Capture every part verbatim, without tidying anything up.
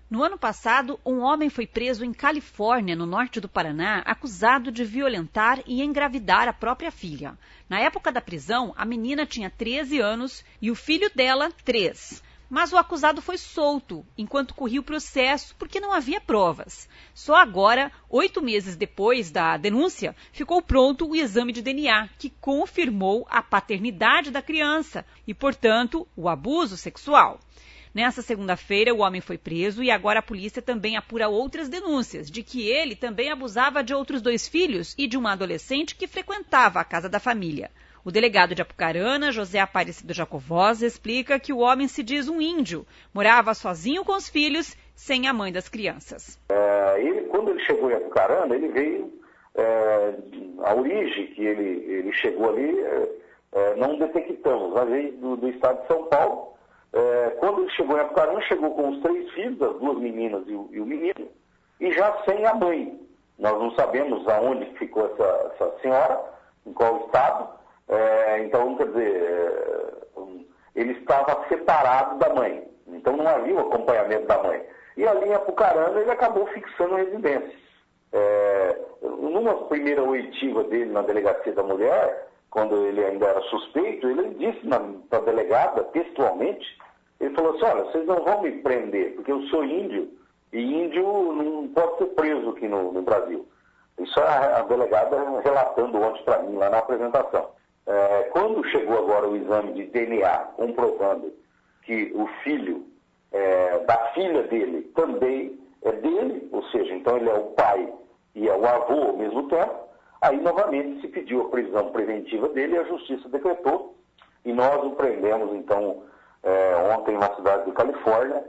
No ano passado, um homem foi preso em Califórnia, no norte do Paraná, acusado de violentar e engravidar a própria filha. Na época da prisão, a menina tinha treze anos e o filho dela, três. Mas o acusado foi solto, enquanto corria o processo, porque não havia provas. Só agora, oito meses depois da denúncia, ficou pronto o exame de D N A, que confirmou a paternidade da criança e, portanto, o abuso sexual. Nessa segunda-feira, o homem foi preso e agora a polícia também apura outras denúncias de que ele também abusava de outros dois filhos e de uma adolescente que frequentava a casa da família. O delegado de Apucarana, José Aparecido Jacovoz, explica que o homem se diz um índio, morava sozinho com os filhos, sem a mãe das crianças. É, ele, quando ele chegou em Apucarana, ele veio, é, a origem que ele, ele chegou ali, é, é, não detectamos, mas veio do, do estado de São Paulo. É, quando ele chegou em Apucarana, chegou com os três filhos, as duas meninas e o, e o menino, e já sem a mãe. Nós não sabemos aonde ficou essa, essa senhora, em qual estado. É, então, quer dizer, ele estava separado da mãe, então não havia o acompanhamento da mãe. E ali em Apucarana ele acabou fixando a residência. É, numa primeira oitiva dele na delegacia da mulher, quando ele ainda era suspeito, ele disse para a delegada, textualmente, ele falou assim, olha, vocês não vão me prender, porque eu sou índio, e índio não pode ser preso aqui no, no Brasil. Isso é a delegada relatando ontem para mim, lá na apresentação. É, quando chegou agora o exame de D N A, comprovando que o filho é, da filha dele também é dele, ou seja, então ele é o pai e é o avô ao mesmo tempo, aí novamente se pediu a prisão preventiva dele e a justiça decretou, e nós o prendemos então é, ontem na cidade de Califórnia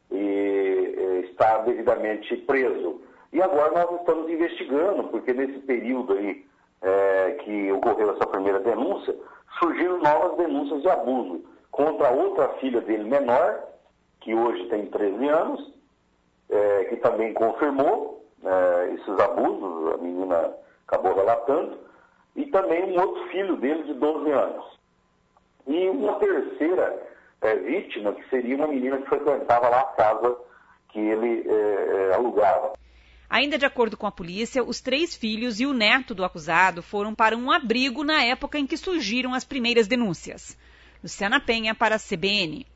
e é, está devidamente preso. E agora nós estamos investigando, porque nesse período aí É, que ocorreu essa primeira denúncia, surgiram novas denúncias de abuso contra outra filha dele menor, que hoje tem treze anos, é, que também confirmou é, esses abusos, a menina acabou relatando, e também um outro filho dele de doze anos. E uma terceira é, vítima, que seria uma menina que frequentava lá a casa que ele é, é, alugava. Ainda de acordo com a polícia, os três filhos e o neto do acusado foram para um abrigo na época em que surgiram as primeiras denúncias. Luciana Penha para a C B N.